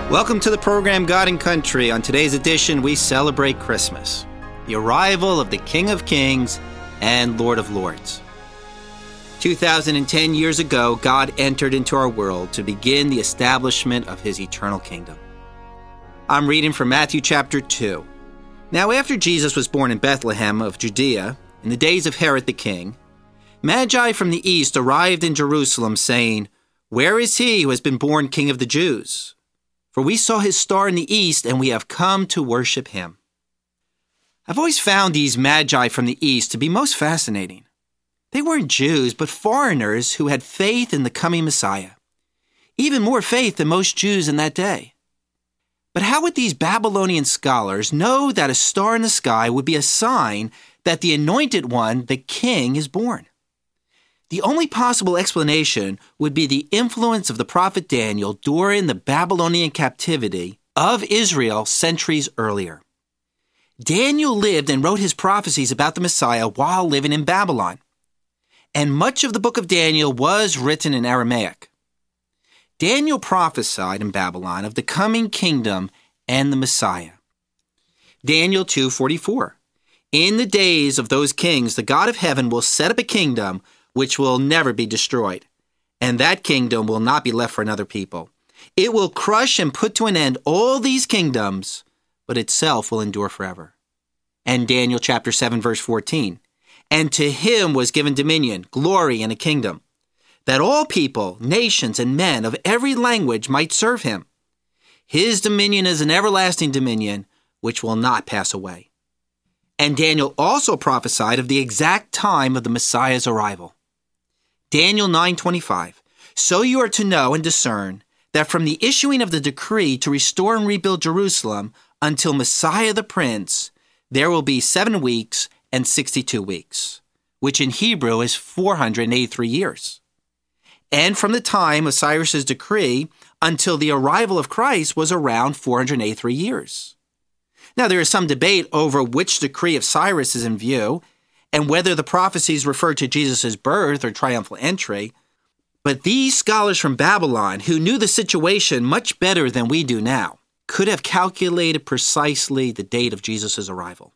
Welcome to the program God and Country. On today's edition, we celebrate Christmas, the arrival of the King of Kings and Lord of Lords. 2010 years ago, God entered into our world to begin the establishment of his eternal kingdom. I'm reading from Matthew chapter 2. Now after Jesus was born in Bethlehem of Judea, in the days of Herod the king, Magi from the east arrived in Jerusalem, saying, "Where is he who has been born King of the Jews? For we saw his star in the east, and we have come to worship him." I've always found these Magi from the east to be most fascinating. They weren't Jews, but foreigners who had faith in the coming Messiah. Even more faith than most Jews in that day. But how would these Babylonian scholars know that a star in the sky would be a sign that the anointed one, the king, is born? The only possible explanation would be the influence of the prophet Daniel during the Babylonian captivity of Israel centuries earlier. Daniel lived and wrote his prophecies about the Messiah while living in Babylon. And much of the book of Daniel was written in Aramaic. Daniel prophesied in Babylon of the coming kingdom and the Messiah. Daniel 2:44. In the days of those kings, the God of heaven will set up a kingdom which will never be destroyed, and that kingdom will not be left for another people. It will crush and put to an end all these kingdoms, but itself will endure forever. And Daniel chapter 7, verse 14. And to him was given dominion, glory, and a kingdom, that all people, nations, and men of every language might serve him. His dominion is an everlasting dominion, which will not pass away. And Daniel also prophesied of the exact time of the Messiah's arrival. Daniel 9:25. So you are to know and discern that from the issuing of the decree to restore and rebuild Jerusalem until Messiah the Prince, there will be 7 weeks and 62 weeks, which in Hebrew is 483 years. And from the time of Cyrus's decree until the arrival of Christ was around 483 years. Now, there is some debate over which decree of Cyrus is in view and whether the prophecies refer to Jesus' birth or triumphal entry. But these scholars from Babylon, who knew the situation much better than we do now, could have calculated precisely the date of Jesus' arrival.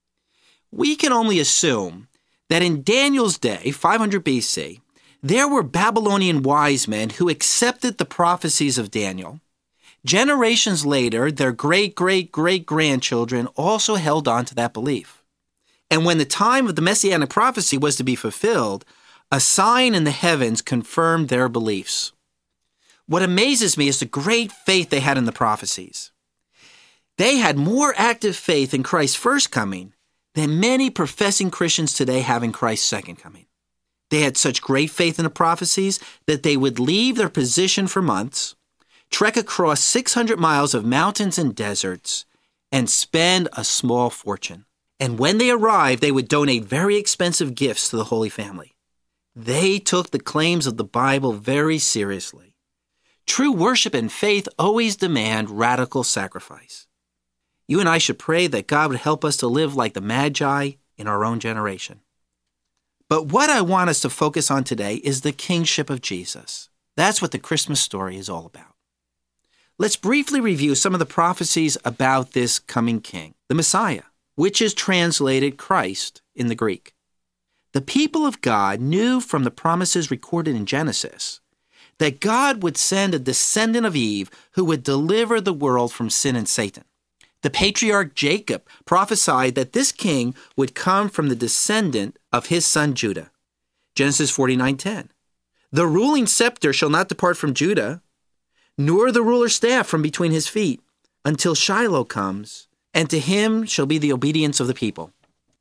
We can only assume that in Daniel's day, 500 BC, there were Babylonian wise men who accepted the prophecies of Daniel. Generations later, their great-great-great-grandchildren also held on to that belief. And when the time of the Messianic prophecy was to be fulfilled, a sign in the heavens confirmed their beliefs. What amazes me is the great faith they had in the prophecies. They had more active faith in Christ's first coming than many professing Christians today have in Christ's second coming. They had such great faith in the prophecies that they would leave their position for months, trek across 600 miles of mountains and deserts, and spend a small fortune. And when they arrived, they would donate very expensive gifts to the Holy Family. They took the claims of the Bible very seriously. True worship and faith always demand radical sacrifice. You and I should pray that God would help us to live like the Magi in our own generation. But what I want us to focus on today is the kingship of Jesus. That's what the Christmas story is all about. Let's briefly review some of the prophecies about this coming king, the Messiah, which is translated Christ in the Greek. The people of God knew from the promises recorded in Genesis that God would send a descendant of Eve who would deliver the world from sin and Satan. The patriarch Jacob prophesied that this king would come from the descendant of his son Judah. Genesis 49:10. The ruling scepter shall not depart from Judah, nor the ruler's staff from between his feet, until Shiloh comes, and to him shall be the obedience of the people.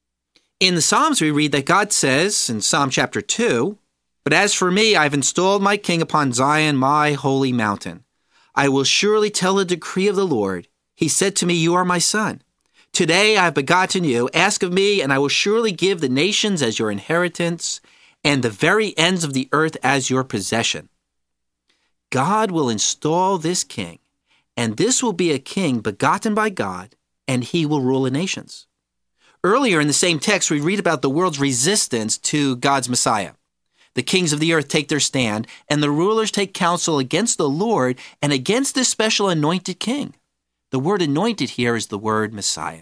In the Psalms we read that God says in Psalm chapter 2, "But as for me, I have installed my king upon Zion, my holy mountain. I will surely tell the decree of the Lord. He said to me, you are my son. Today I have begotten you. Ask of me, and I will surely give the nations as your inheritance, and the very ends of the earth as your possession." God will install this king, and this will be a king begotten by God, and he will rule the nations. Earlier in the same text, we read about the world's resistance to God's Messiah. The kings of the earth take their stand, and the rulers take counsel against the Lord and against this special anointed king. The word anointed here is the word Messiah.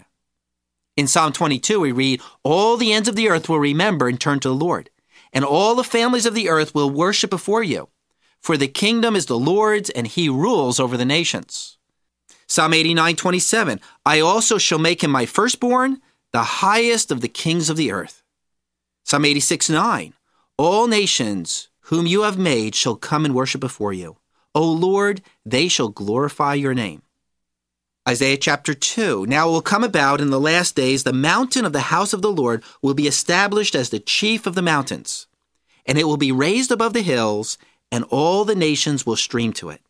In Psalm 22, we read, all the ends of the earth will remember and turn to the Lord, and all the families of the earth will worship before you. For the kingdom is the Lord's, and he rules over the nations. Psalm 89:27, I also shall make him my firstborn, the highest of the kings of the earth. Psalm 86:9, all nations whom you have made shall come and worship before you. O Lord, they shall glorify your name. Isaiah chapter 2, now it will come about in the last days, the mountain of the house of the Lord will be established as the chief of the mountains, and it will be raised above the hills, and all the nations will stream to it.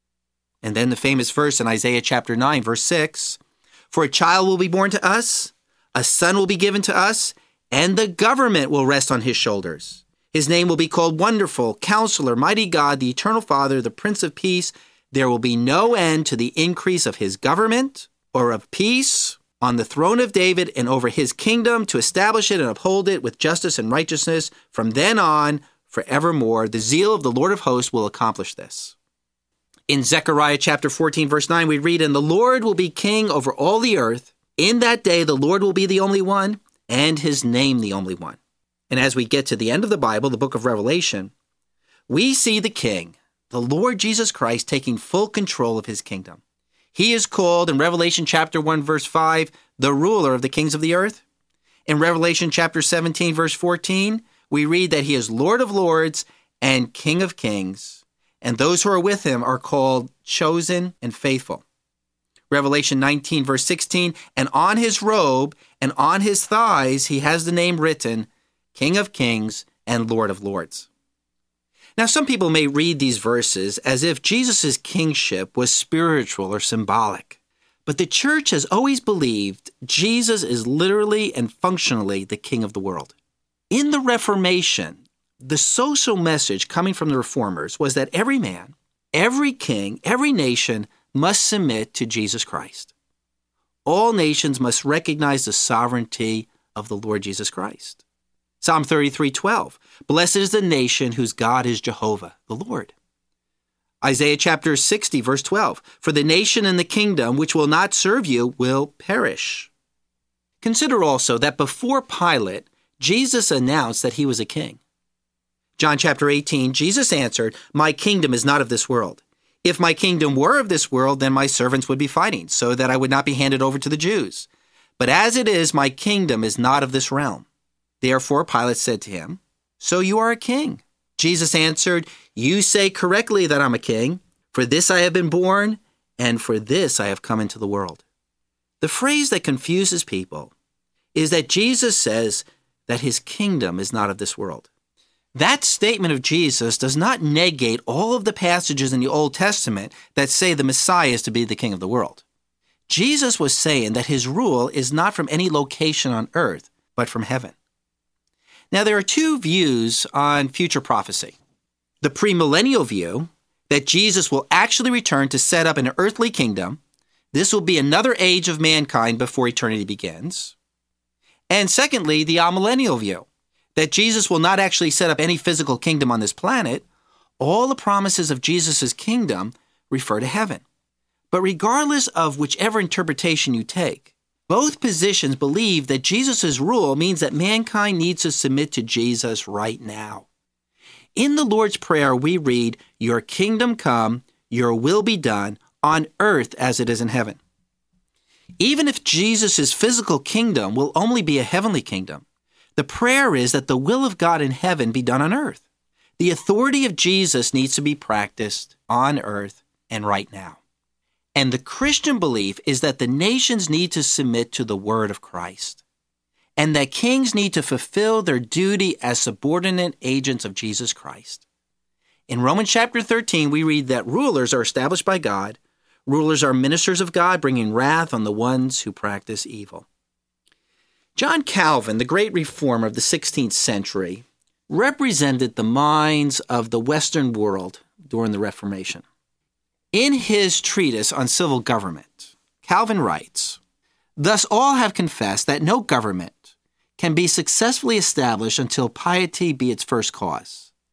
And then the famous verse in Isaiah chapter 9, verse 6, for a child will be born to us, a son will be given to us, and the government will rest on his shoulders. His name will be called Wonderful, Counselor, Mighty God, the Eternal Father, the Prince of Peace. There will be no end to the increase of his government or of peace on the throne of David and over his kingdom, to establish it and uphold it with justice and righteousness from then on forevermore. The zeal of the Lord of hosts will accomplish this. In Zechariah chapter 14, verse 9, we read, and the Lord will be king over all the earth. In that day, the Lord will be the only one, and his name the only one. And as we get to the end of the Bible, the book of Revelation, we see the king, the Lord Jesus Christ, taking full control of his kingdom. He is called in Revelation chapter 1, verse 5, the ruler of the kings of the earth. In Revelation chapter 17, verse 14, we read that he is Lord of lords and King of kings, and those who are with him are called chosen and faithful. Revelation 19, verse 16, and on his robe and on his thighs he has the name written, King of kings and Lord of lords. Now, some people may read these verses as if Jesus' kingship was spiritual or symbolic, but the church has always believed Jesus is literally and functionally the king of the world. In the Reformation, the social message coming from the Reformers was that every man, every king, every nation must submit to Jesus Christ. All nations must recognize the sovereignty of the Lord Jesus Christ. Psalm 33:12, blessed is the nation whose God is Jehovah, the Lord. Isaiah chapter 60, verse 12, for the nation and the kingdom which will not serve you will perish. Consider also that before Pilate, Jesus announced that he was a king. John chapter 18, Jesus answered, my kingdom is not of this world. If my kingdom were of this world, then my servants would be fighting, so that I would not be handed over to the Jews. But as it is, my kingdom is not of this realm. Therefore Pilate said to him, so you are a king. Jesus answered, you say correctly that I'm a king. For this I have been born, and for this I have come into the world. The phrase that confuses people is that Jesus says that his kingdom is not of this world. That statement of Jesus does not negate all of the passages in the Old Testament that say the Messiah is to be the king of the world. Jesus was saying that his rule is not from any location on earth, but from heaven. Now, there are two views on future prophecy. The premillennial view, that Jesus will actually return to set up an earthly kingdom. This will be another age of mankind before eternity begins. And secondly, the amillennial view, that Jesus will not actually set up any physical kingdom on this planet. All the promises of Jesus' kingdom refer to heaven. But regardless of whichever interpretation you take, both positions believe that Jesus' rule means that mankind needs to submit to Jesus right now. In the Lord's Prayer, we read, your kingdom come, your will be done, on earth as it is in heaven. Even if Jesus' physical kingdom will only be a heavenly kingdom, the prayer is that the will of God in heaven be done on earth. The authority of Jesus needs to be practiced on earth and right now. And the Christian belief is that the nations need to submit to the word of Christ, and that kings need to fulfill their duty as subordinate agents of Jesus Christ. In Romans chapter 13, we read that rulers are established by God. Rulers are ministers of God, bringing wrath on the ones who practice evil. John Calvin, the great reformer of the 16th century, represented the minds of the Western world during the Reformation. In his treatise on civil government, Calvin writes, thus all have confessed that no government can be successfully established until piety be its first cause.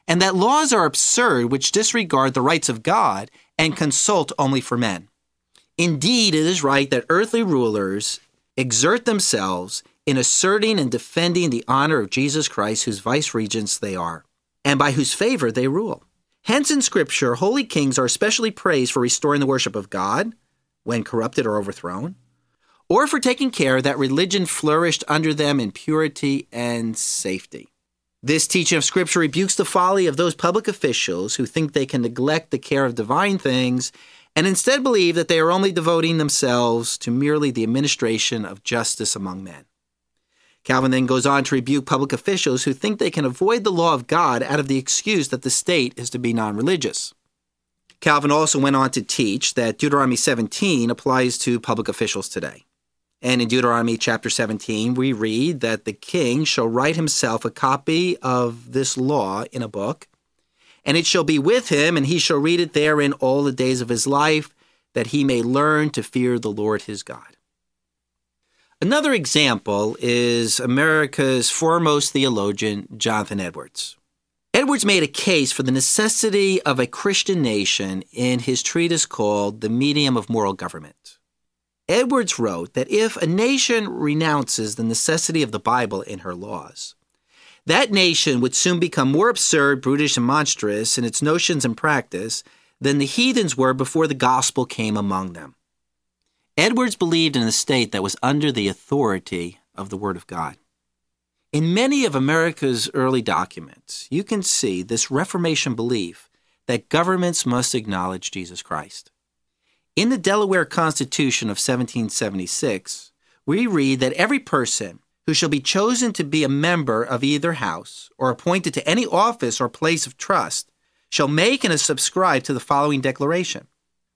and that laws are absurd which disregard the rights of God and consult only for men. Indeed, it is right that earthly rulers exert themselves in asserting and defending the honor of Jesus Christ, whose vice-regents they are, and by whose favor they rule. Hence, in Scripture, holy kings are especially praised for restoring the worship of God when corrupted or overthrown, or for taking care that religion flourished under them in purity and safety. This teaching of Scripture rebukes the folly of those public officials who think they can neglect the care of divine things and instead believe that they are only devoting themselves to merely the administration of justice among men. Calvin then goes on to rebuke public officials who think they can avoid the law of God out of the excuse that the state is to be non-religious. Calvin also went on to teach that Deuteronomy 17 applies to public officials today. And in Deuteronomy chapter 17, we read that the king shall write himself a copy of this law in a book, and it shall be with him, and he shall read it therein all the days of his life, that he may learn to fear the Lord his God. Another example is America's foremost theologian, Jonathan Edwards. Edwards made a case for the necessity of a Christian nation in his treatise called The Medium of Moral Government. Edwards wrote that if a nation renounces the necessity of the Bible in her laws, that nation would soon become more absurd, brutish, and monstrous in its notions and practice than the heathens were before the gospel came among them. Edwards believed in a state that was under the authority of the Word of God. In many of America's early documents, you can see this Reformation belief that governments must acknowledge Jesus Christ. In the Delaware Constitution of 1776, we read that every person who shall be chosen to be a member of either house or appointed to any office or place of trust shall make and subscribe to the following declaration: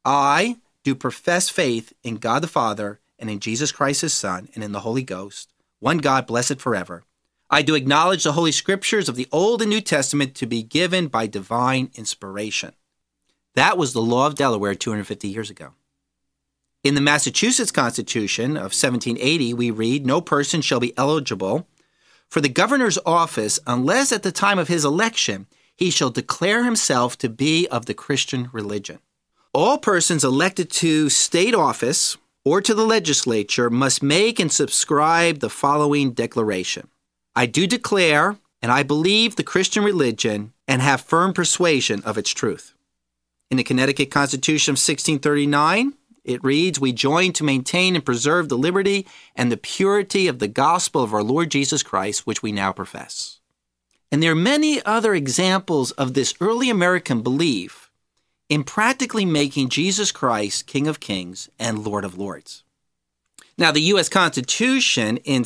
I do profess faith in God the Father and in Jesus Christ his Son and in the Holy Ghost, one God blessed forever. I do acknowledge the Holy Scriptures of the Old and New Testament to be given by divine inspiration. That was the law of Delaware 250 years ago. In the Massachusetts Constitution of 1780, we read, no person shall be eligible for the governor's office unless at the time of his election he shall declare himself to be of the Christian religion. All persons elected to state office or to the legislature must make and subscribe the following declaration: I do declare and I believe the Christian religion and have firm persuasion of its truth. In the Connecticut Constitution of 1639, it reads, we join to maintain and preserve the liberty and the purity of the gospel of our Lord Jesus Christ, which we now profess. And there are many other examples of this early American belief in practically making Jesus Christ King of Kings and Lord of Lords. Now, the U.S. Constitution in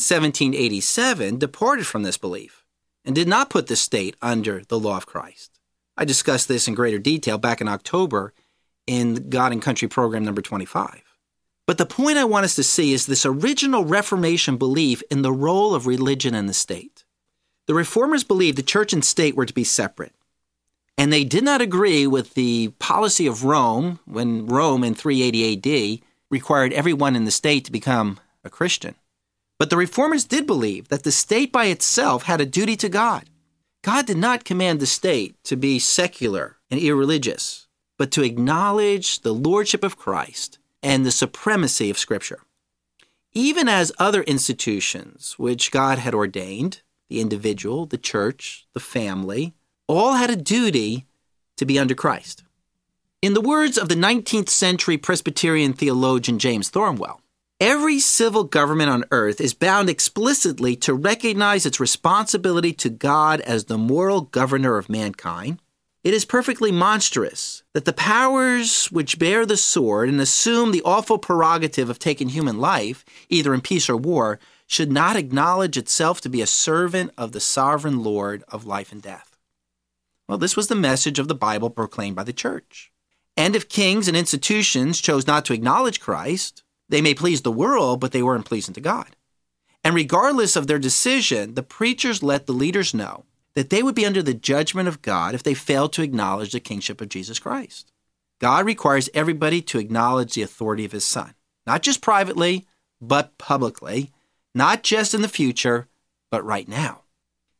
1787 departed from this belief and did not put the state under the law of Christ. I discussed this in greater detail back in October in God and Country program number 25. But the point I want us to see is this original Reformation belief in the role of religion and the state. The Reformers believed the church and state were to be separate. And they did not agree with the policy of Rome when Rome in 380 AD required everyone in the state to become a Christian. But the Reformers did believe that the state by itself had a duty to God. God did not command the state to be secular and irreligious, but to acknowledge the lordship of Christ and the supremacy of Scripture. Even as other institutions which God had ordained, the individual, the church, the family, all had a duty to be under Christ. In the words of the 19th century Presbyterian theologian James Thornwell, every civil government on earth is bound explicitly to recognize its responsibility to God as the moral governor of mankind. It is perfectly monstrous that the powers which bear the sword and assume the awful prerogative of taking human life, either in peace or war, should not acknowledge itself to be a servant of the sovereign Lord of life and death. Well, this was the message of the Bible proclaimed by the church. And if kings and institutions chose not to acknowledge Christ, they may please the world, but they weren't pleasing to God. And regardless of their decision, the preachers let the leaders know that they would be under the judgment of God if they failed to acknowledge the kingship of Jesus Christ. God requires everybody to acknowledge the authority of his Son, not just privately, but publicly, not just in the future, but right now.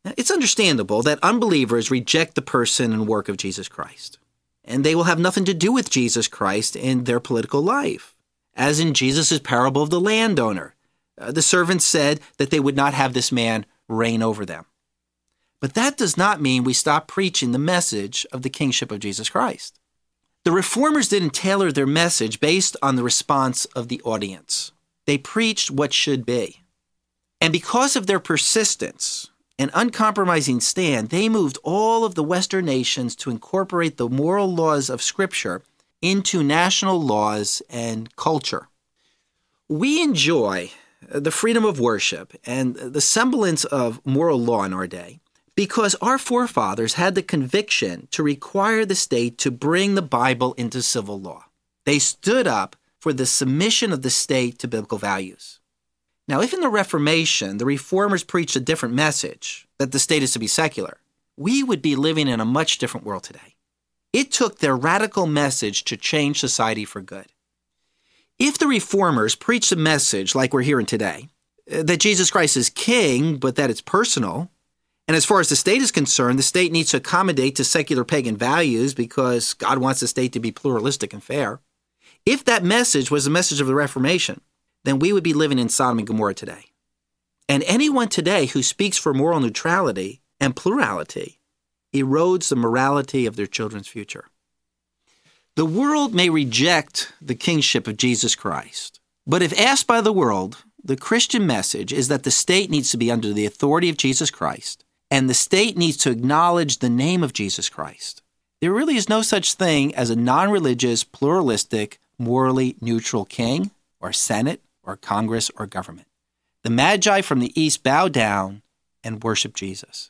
It's understandable that unbelievers reject the person and work of Jesus Christ, and they will have nothing to do with Jesus Christ in their political life. As in Jesus' parable of the landowner, the servants said that they would not have this man reign over them. But that does not mean we stop preaching the message of the kingship of Jesus Christ. The reformers didn't tailor their message based on the response of the audience. They preached what should be. And because of their persistence and uncompromising stand, they moved all of the Western nations to incorporate the moral laws of Scripture into national laws and culture. We enjoy the freedom of worship and the semblance of moral law in our day because our forefathers had the conviction to require the state to bring the Bible into civil law. They stood up for the submission of the state to biblical values. Now, if in the Reformation the reformers preached a different message, that the state is to be secular, we would be living in a much different world today. It took their radical message to change society for good. If the reformers preached a message like we're hearing today, that Jesus Christ is king, but that it's personal, and as far as the state is concerned, the state needs to accommodate to secular pagan values because God wants the state to be pluralistic and fair. If that message was the message of the Reformation, then we would be living in Sodom and Gomorrah today. And anyone today who speaks for moral neutrality and plurality erodes the morality of their children's future. The world may reject the kingship of Jesus Christ, but if asked by the world, the Christian message is that the state needs to be under the authority of Jesus Christ, and the state needs to acknowledge the name of Jesus Christ. There really is no such thing as a non-religious, pluralistic, morally neutral king, or senate, or Congress, or government. The Magi from the east bow down and worship Jesus.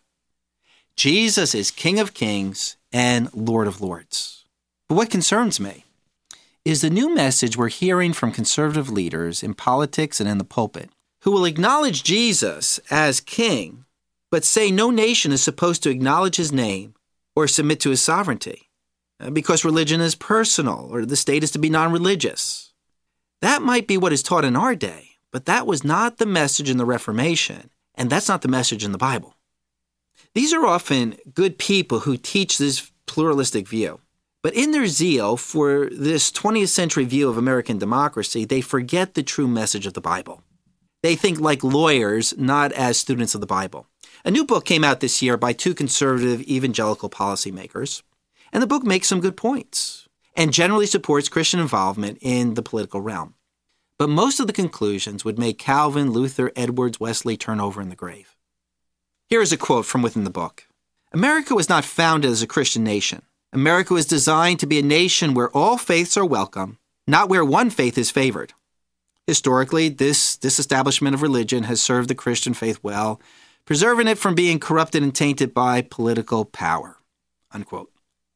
Jesus is King of Kings and Lord of Lords. But what concerns me is the new message we're hearing from conservative leaders in politics and in the pulpit, who will acknowledge Jesus as king, but say no nation is supposed to acknowledge his name or submit to his sovereignty, because religion is personal or the state is to be non-religious. That might be what is taught in our day, but that was not the message in the Reformation, and that's not the message in the Bible. These are often good people who teach this pluralistic view, but in their zeal for this 20th century view of American democracy, they forget the true message of the Bible. They think like lawyers, not as students of the Bible. A new book came out this year by two conservative evangelical policymakers, and the book makes some good points and generally supports Christian involvement in the political realm. But most of the conclusions would make Calvin, Luther, Edwards, Wesley turn over in the grave. Here is a quote from within the book. America was not founded as a Christian nation. America was designed to be a nation where all faiths are welcome, not where one faith is favored. Historically, this disestablishment of religion has served the Christian faith well, preserving it from being corrupted and tainted by political power. Unquote.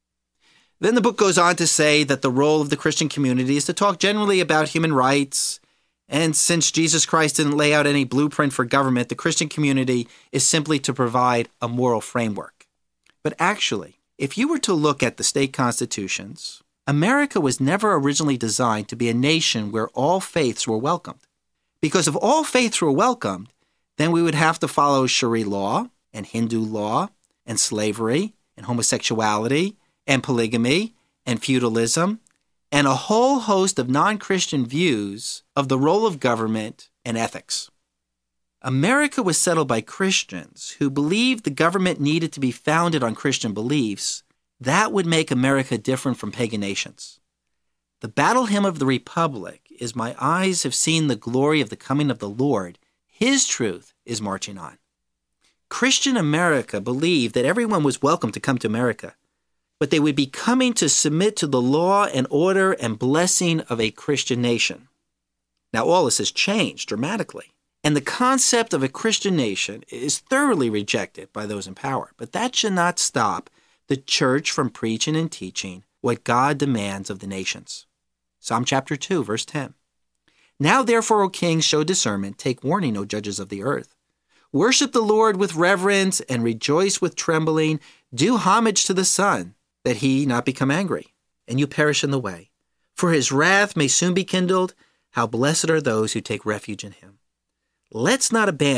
Then the book goes on to say that the role of the Christian community is to talk generally about human rights, and since Jesus Christ didn't lay out any blueprint for government, the Christian community is simply to provide a moral framework. But actually, if you were to look at the state constitutions, America was never originally designed to be a nation where all faiths were welcomed. Because if all faiths were welcomed, then we would have to follow Sharia law and Hindu law and slavery and homosexuality and polygamy and feudalism and a whole host of non-Christian views of the role of government and ethics. America was settled by Christians who believed the government needed to be founded on Christian beliefs. That would make America different from pagan nations. The battle hymn of the Republic is "My eyes have seen the glory of the coming of the Lord. His truth is marching on." Christian America believed that everyone was welcome to come to America, but they would be coming to submit to the law and order and blessing of a Christian nation. Now, all this has changed dramatically, and the concept of a Christian nation is thoroughly rejected by those in power, but that should not stop the church from preaching and teaching what God demands of the nations. Psalm chapter 2, verse 10. "Now therefore, O kings, show discernment, take warning, O judges of the earth. Worship the Lord with reverence and rejoice with trembling. Do homage to the Son, that he not become angry, and you perish in the way. For his wrath may soon be kindled. How blessed are those who take refuge in him. Let's not abandon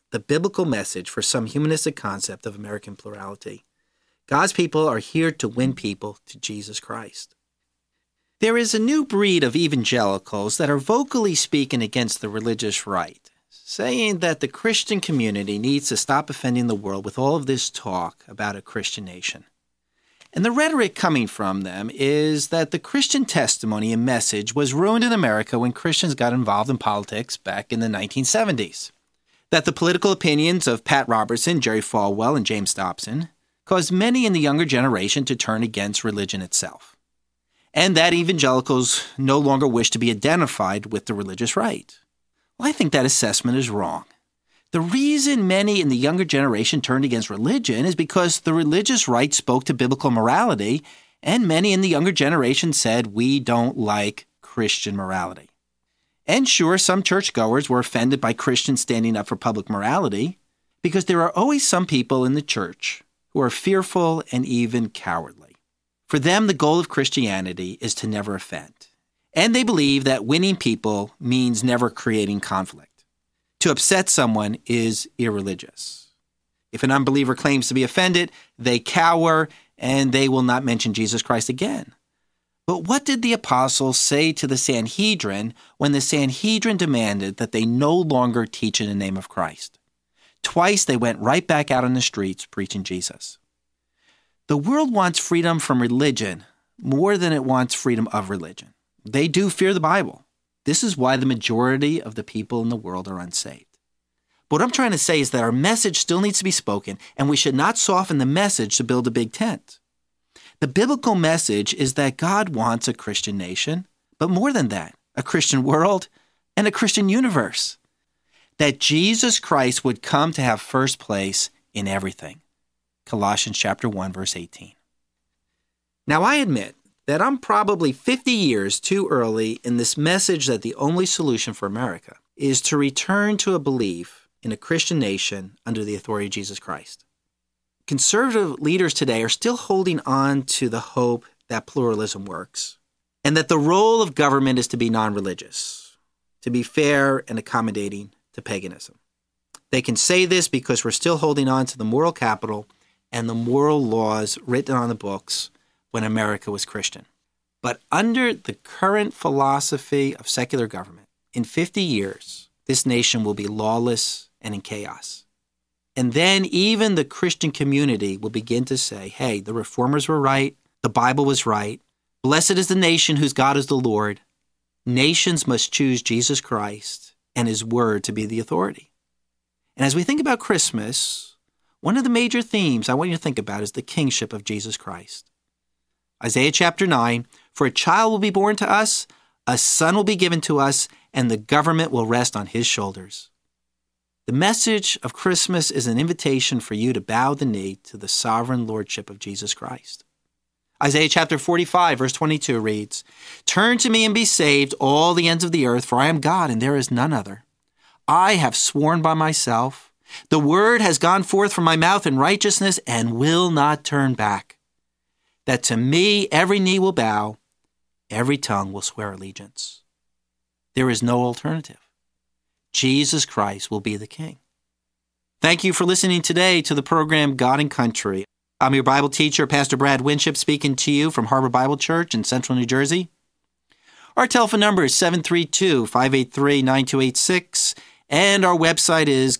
the biblical message for some humanistic concept of American plurality. God's people are here to win people to Jesus Christ. There is a new breed of evangelicals that are vocally speaking against the religious right, saying that the Christian community needs to stop offending the world with all of this talk about a Christian nation. And the rhetoric coming from them is that the Christian testimony and message was ruined in America when Christians got involved in politics back in the 1970s. That the political opinions of Pat Robertson, Jerry Falwell, and James Dobson caused many in the younger generation to turn against religion itself. And that evangelicals no longer wish to be identified with the religious right. Well, I think that assessment is wrong. The reason many in the younger generation turned against religion is because the religious right spoke to biblical morality, and many in the younger generation said, we don't like Christian morality. And sure, some churchgoers were offended by Christians standing up for public morality, because there are always some people in the church who are fearful and even cowardly. For them, the goal of Christianity is to never offend. And they believe that winning people means never creating conflict. To upset someone is irreligious. If an unbeliever claims to be offended, they cower and they will not mention Jesus Christ again. But what did the apostles say to the Sanhedrin when the Sanhedrin demanded that they no longer teach in the name of Christ? Twice they went right back out on the streets preaching Jesus. The world wants freedom from religion more than it wants freedom of religion. They do fear the Bible. This is why the majority of the people in the world are unsaved. But what I'm trying to say is that our message still needs to be spoken, and we should not soften the message to build a big tent. The biblical message is that God wants a Christian nation, but more than that, a Christian world and a Christian universe. That Jesus Christ would come to have first place in everything. Colossians chapter 1, verse 18. Now I admit that I'm probably 50 years too early in this message that the only solution for America is to return to a belief in a Christian nation under the authority of Jesus Christ. Conservative leaders today are still holding on to the hope that pluralism works, and that the role of government is to be non-religious, to be fair and accommodating to paganism. They can say this because we're still holding on to the moral capital and the moral laws written on the books when America was Christian. But under the current philosophy of secular government, in 50 years, this nation will be lawless and in chaos. And then even the Christian community will begin to say, hey, the reformers were right, the Bible was right, blessed is the nation whose God is the Lord. Nations must choose Jesus Christ and his word to be the authority. And as we think about Christmas, one of the major themes I want you to think about is the kingship of Jesus Christ. Isaiah chapter 9, for a child will be born to us, a son will be given to us, and the government will rest on his shoulders. The message of Christmas is an invitation for you to bow the knee to the sovereign lordship of Jesus Christ. Isaiah chapter 45, verse 22 reads, turn to me and be saved, all the ends of the earth, for I am God and there is none other. I have sworn by myself. The word has gone forth from my mouth in righteousness and will not turn back. That to me every knee will bow, every tongue will swear allegiance. There is no alternative. Jesus Christ will be the King. Thank you for listening today to the program God and Country. I'm your Bible teacher, Pastor Brad Winship, speaking to you from Harbor Bible Church in Central New Jersey. Our telephone number is 732-583-9286, and our website is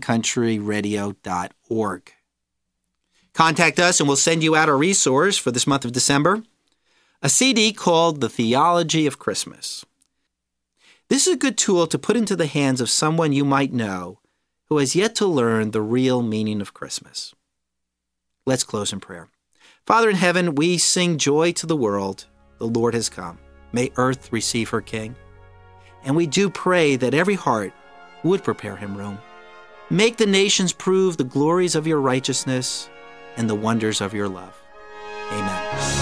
godandcountryradio.org. Contact us and we'll send you out a resource for this month of December, a CD called The Theology of Christmas. This is a good tool to put into the hands of someone you might know who has yet to learn the real meaning of Christmas. Let's close in prayer. Father in heaven, we sing joy to the world. The Lord has come. May earth receive her King. And we do pray that every heart would prepare him room. Make the nations prove the glories of your righteousness and the wonders of your love. Amen.